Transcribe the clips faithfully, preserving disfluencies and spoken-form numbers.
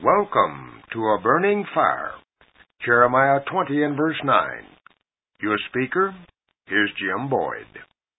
Welcome to A Burning Fire, Jeremiah twenty and verse nine. Your speaker is Jim Boyd.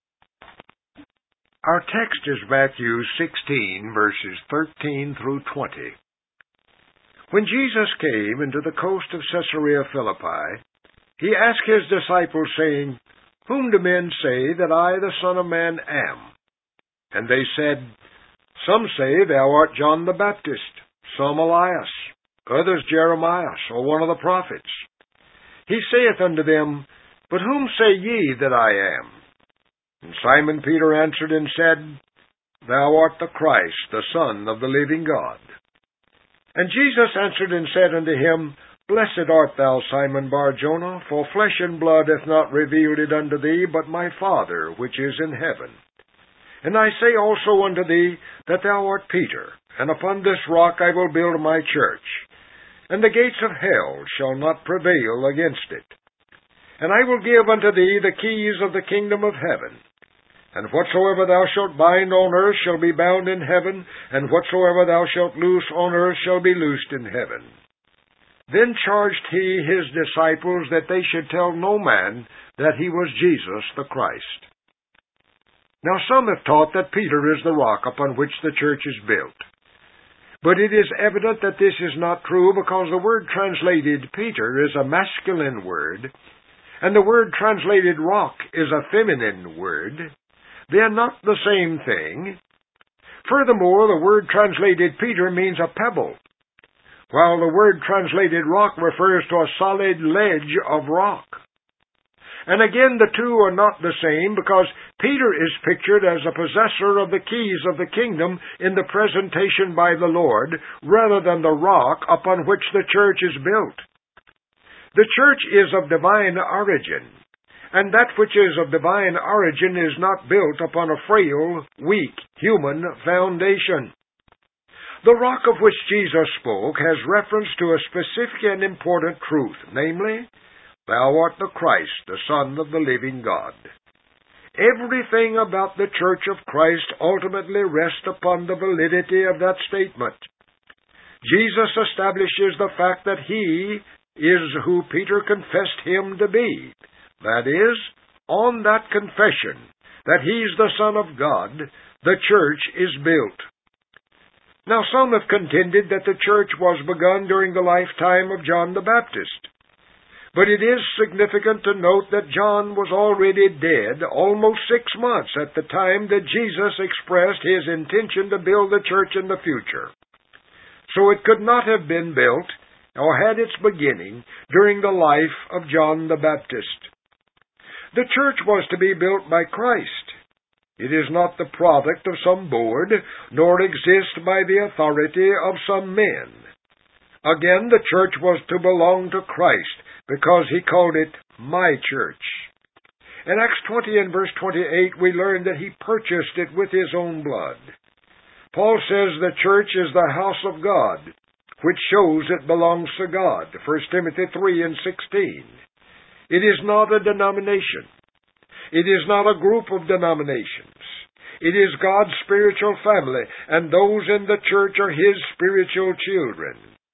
Our text is Matthew sixteen, verses thirteen through twenty. When Jesus came into the coast of Caesarea Philippi, he asked his disciples, saying, Whom do men say that I, the Son of Man, am? And they said, Some say thou art John the Baptist, some Elias, others Jeremiah, or one of the prophets. He saith unto them, But whom say ye that I am? And Simon Peter answered and said, Thou art the Christ, the Son of the living God. And Jesus answered and said unto him, Blessed art thou, Simon Bar-Jonah, for flesh and blood hath not revealed it unto thee, but my Father which is in heaven. And I say also unto thee, that thou art Peter, and upon this rock I will build my church, and the gates of hell shall not prevail against it. And I will give unto thee the keys of the kingdom of heaven. And whatsoever thou shalt bind on earth shall be bound in heaven, and whatsoever thou shalt loose on earth shall be loosed in heaven. Then charged he his disciples that they should tell no man that he was Jesus the Christ. Now some have taught that Peter is the rock upon which the church is built. But it is evident that this is not true, because the word translated Peter is a masculine word, and the word translated rock is a feminine word. They are not the same thing. Furthermore, the word translated Peter means a pebble, while the word translated rock refers to a solid ledge of rock. And again, the two are not the same, because Peter is pictured as a possessor of the keys of the kingdom in the presentation by the Lord, rather than the rock upon which the church is built. The church is of divine origin, and that which is of divine origin is not built upon a frail, weak, human foundation. The rock of which Jesus spoke has reference to a specific and important truth, namely, Thou art the Christ, the Son of the living God. Everything about the Church of Christ ultimately rests upon the validity of that statement. Jesus establishes the fact that He is who Peter confessed Him to be. That is, on that confession, that He's the Son of God, the church is built. Now some have contended that the church was begun during the lifetime of John the Baptist. But it is significant to note that John was already dead almost six months at the time that Jesus expressed his intention to build the church in the future. So it could not have been built or had its beginning during the life of John the Baptist. The church was to be built by Christ. It is not the product of some board, nor exist by the authority of some men. Again, the church was to belong to Christ, because He called it my church. In Acts twenty and verse twenty-eight, we learn that He purchased it with His own blood. Paul says the church is the house of God, which shows it belongs to God, First Timothy three and sixteen. It is not a denomination. It is not a group of denominations. It is God's spiritual family, and those in the church are His spiritual children.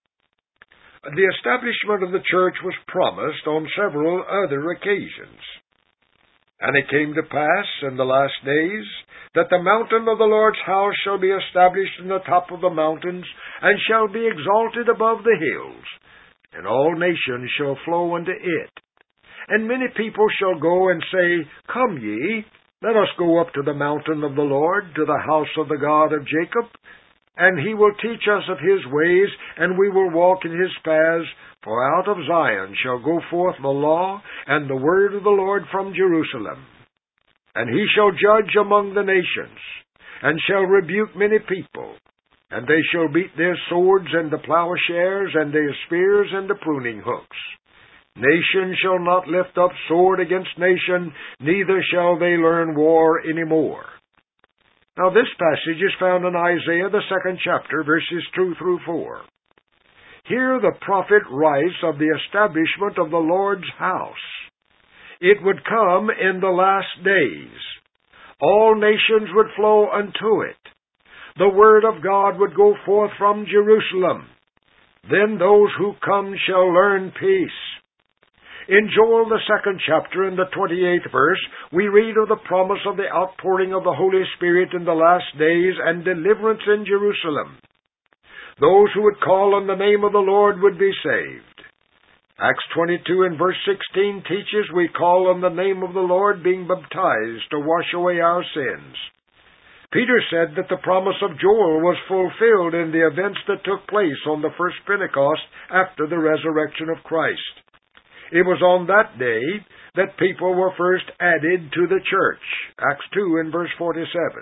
The establishment of the church was promised on several other occasions. And it came to pass in the last days that the mountain of the Lord's house shall be established in the top of the mountains, and shall be exalted above the hills, and all nations shall flow unto it. And many people shall go and say, Come ye, let us go up to the mountain of the Lord, to the house of the God of Jacob, and He will teach us of His ways, and we will walk in His paths. For out of Zion shall go forth the law and the word of the Lord from Jerusalem. And He shall judge among the nations, and shall rebuke many people. And they shall beat their swords into plowshares, and their spears into pruning hooks. Nation shall not lift up sword against nation, neither shall they learn war any more. Now this passage is found in Isaiah, the second chapter, verses two through four. Here the prophet writes of the establishment of the Lord's house. It would come in the last days. All nations would flow unto it. The word of God would go forth from Jerusalem. then those who come shall learn peace. In Joel, the second chapter, in the twenty-eighth verse, we read of the promise of the outpouring of the Holy Spirit in the last days and deliverance in Jerusalem. Those who would call on the name of the Lord would be saved. Acts twenty-two and verse sixteen teaches we call on the name of the Lord, being baptized to wash away our sins. Peter said that the promise of Joel was fulfilled in the events that took place on the first Pentecost after the resurrection of Christ. It was on that day that people were first added to the church. Acts two and verse forty-seven.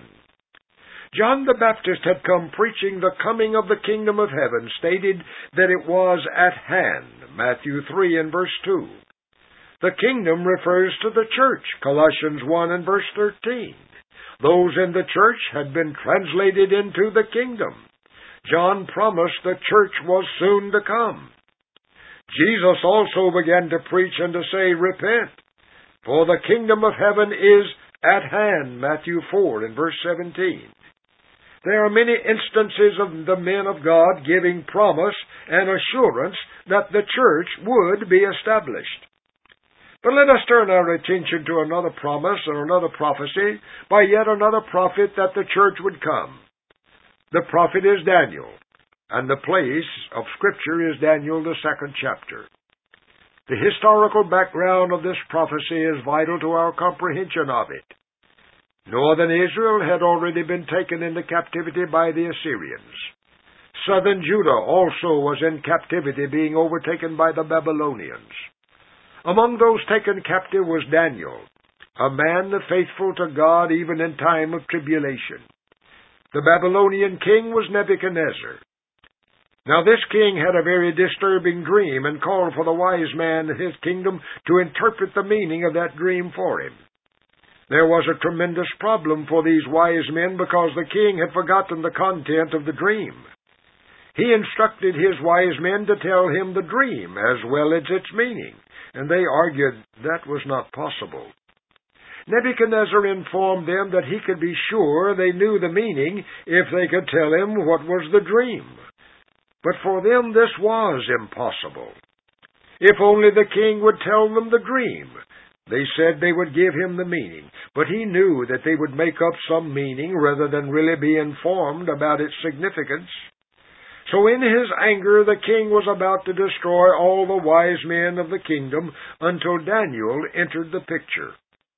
John the Baptist had come preaching the coming of the kingdom of heaven, stated that it was at hand. Matthew three and verse two. The kingdom refers to the church. Colossians one and verse thirteen. Those in the church had been translated into the kingdom. John promised the church was soon to come. Jesus also began to preach and to say, "Repent, for the kingdom of heaven is at hand." Matthew four and verse seventeen. There are many instances of the men of God giving promise and assurance that the church would be established. But let us turn our attention to another promise or another prophecy by yet another prophet that the church would come. The prophet is Daniel, and the place of Scripture is Daniel, the second chapter. The historical background of this prophecy is vital to our comprehension of it. Northern Israel had already been taken into captivity by the Assyrians. Southern Judah also was in captivity, being overtaken by the Babylonians. Among those taken captive was Daniel, a man faithful to God even in time of tribulation. The Babylonian king was Nebuchadnezzar. Now this king had a very disturbing dream and called for the wise man in his kingdom to interpret the meaning of that dream for him. There was a tremendous problem for these wise men because the king had forgotten the content of the dream. He instructed his wise men to tell him the dream as well as its meaning, and they argued that was not possible. Nebuchadnezzar informed them that he could be sure they knew the meaning if they could tell him what was the dream. But for them this was impossible. If only the king would tell them the dream. They said they would give him the meaning, but he knew that they would make up some meaning rather than really be informed about its significance. So in his anger the king was about to destroy all the wise men of the kingdom until Daniel entered the picture.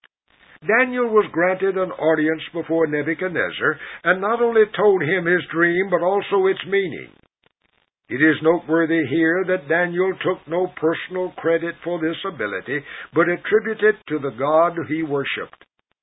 Daniel was granted an audience before Nebuchadnezzar, and not only told him his dream, but also its meaning. It is noteworthy here that Daniel took no personal credit for this ability, but attributed it to the God he worshipped.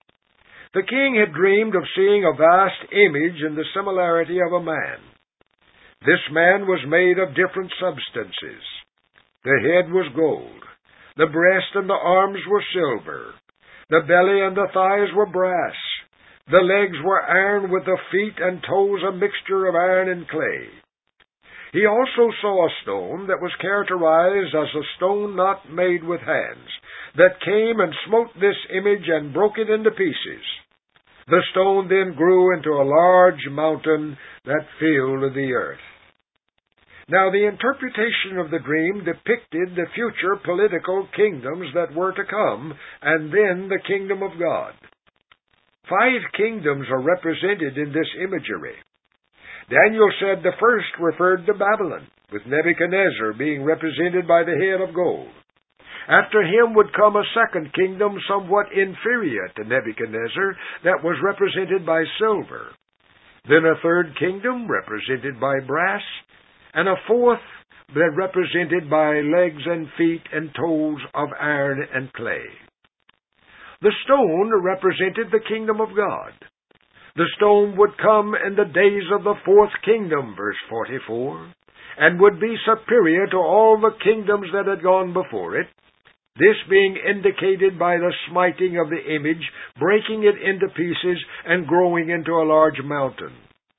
The king had dreamed of seeing a vast image in the similarity of a man. This man was made of different substances. The head was gold. The breast and the arms were silver. The belly and the thighs were brass. The legs were iron, with the feet and toes a mixture of iron and clay. He also saw a stone that was characterized as a stone not made with hands, that came and smote this image and broke it into pieces. The stone then grew into a large mountain that filled the earth. Now the interpretation of the dream depicted the future political kingdoms that were to come, and then the kingdom of God. Five kingdoms are represented in this imagery. Daniel said the first referred to Babylon, with Nebuchadnezzar being represented by the head of gold. After him would come a second kingdom somewhat inferior to Nebuchadnezzar that was represented by silver. Then a third kingdom represented by brass, and a fourth that represented by legs and feet and toes of iron and clay. The stone represented the kingdom of God. The stone would come in the days of the fourth kingdom, verse forty-four, and would be superior to all the kingdoms that had gone before it, this being indicated by the smiting of the image, breaking it into pieces, and growing into a large mountain.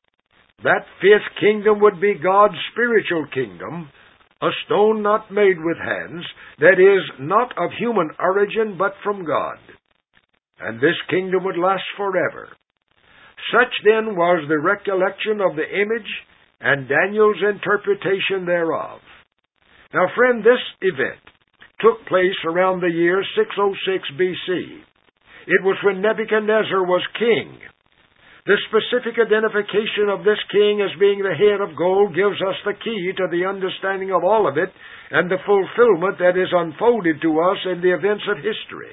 That fifth kingdom would be God's spiritual kingdom, a stone not made with hands, that is, not of human origin, but from God. And this kingdom would last forever. Such then was the recollection of the image, and Daniel's interpretation thereof. Now, friend, this event took place around the year six oh six B C. It was when Nebuchadnezzar was king. The specific identification of this king as being the head of gold gives us the key to the understanding of all of it and the fulfillment that is unfolded to us in the events of history.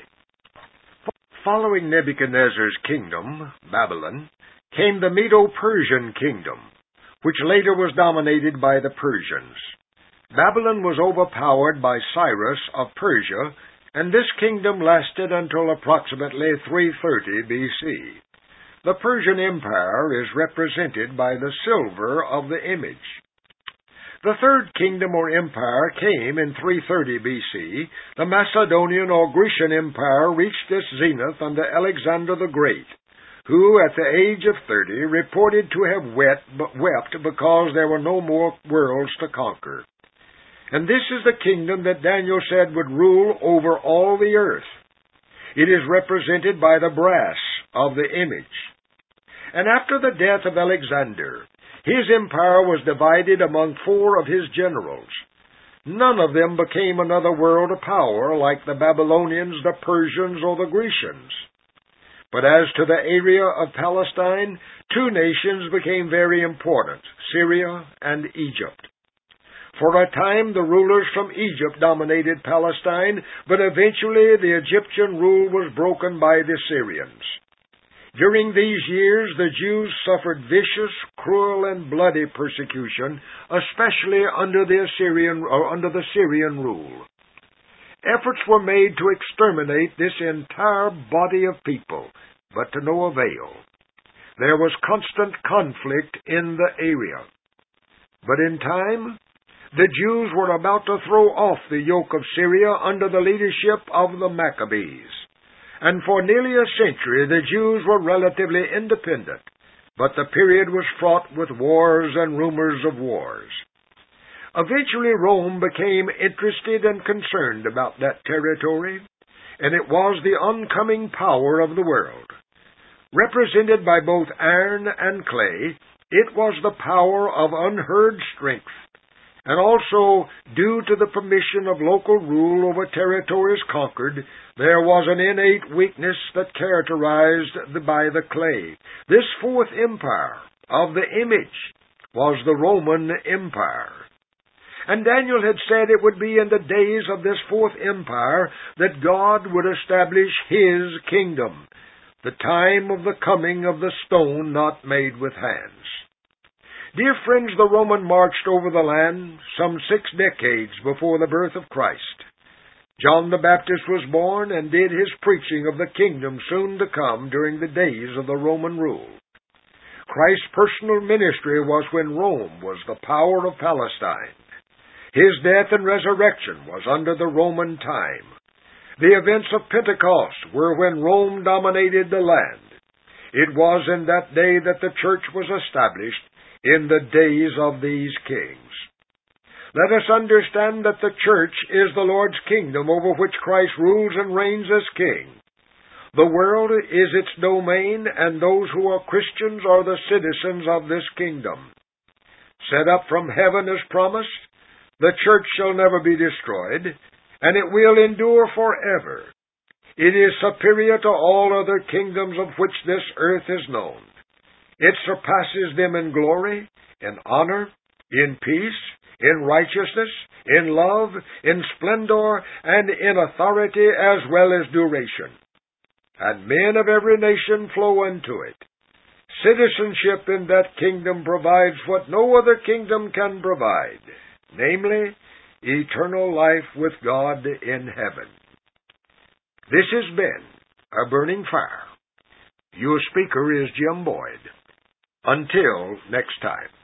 Following Nebuchadnezzar's kingdom, Babylon, came the Medo-Persian kingdom, which later was dominated by the Persians. Babylon was overpowered by Cyrus of Persia, and this kingdom lasted until approximately three thirty B C. The Persian Empire is represented by the silver of the image. The third kingdom or empire came in three thirty B C. The Macedonian or Grecian Empire reached its zenith under Alexander the Great, who at the age of thirty reported to have wept, wept because there were no more worlds to conquer. And this is the kingdom that Daniel said would rule over all the earth. It is represented by the brass of the image. And after the death of Alexander, his empire was divided among four of his generals. None of them became another world of power like the Babylonians, the Persians, or the Grecians. But as to the area of Palestine, two nations became very important, Syria and Egypt. For a time, the rulers from Egypt dominated Palestine, but eventually the Egyptian rule was broken by the Syrians. During these years, the Jews suffered vicious, cruel, and bloody persecution, especially under the Assyrian or under the Syrian rule. Efforts were made to exterminate this entire body of people, but to no avail. There was constant conflict in the area. But in time, the Jews were about to throw off the yoke of Syria under the leadership of the Maccabees. And for nearly a century the Jews were relatively independent, but the period was fraught with wars and rumors of wars. Eventually Rome became interested and concerned about that territory, and it was the oncoming power of the world. Represented by both iron and clay, it was the power of unheard strength, and also, due to the permission of local rule over territories conquered, there was an innate weakness that characterized the, by the clay. This fourth empire of the image was the Roman Empire. And Daniel had said it would be in the days of this fourth empire that God would establish His kingdom, the time of the coming of the stone not made with hands. Dear friends, the Roman marched over the land some six decades before the birth of Christ. John the Baptist was born and did his preaching of the kingdom soon to come during the days of the Roman rule. Christ's personal ministry was when Rome was the power of Palestine. His death and resurrection was under the Roman time. The events of Pentecost were when Rome dominated the land. It was in that day that the church was established, in the days of these kings. Let us understand that the church is the Lord's kingdom over which Christ rules and reigns as king. The world is its domain, and those who are Christians are the citizens of this kingdom. Set up from heaven as promised, the church shall never be destroyed, and it will endure forever. It is superior to all other kingdoms of which this earth is known. It surpasses them in glory, in honor, in peace, in righteousness, in love, in splendor, and in authority as well as duration. And men of every nation flow into it. Citizenship in that kingdom provides what no other kingdom can provide, namely, eternal life with God in heaven. This has been A Burning Fire. Your speaker is Jim Boyd. Until next time.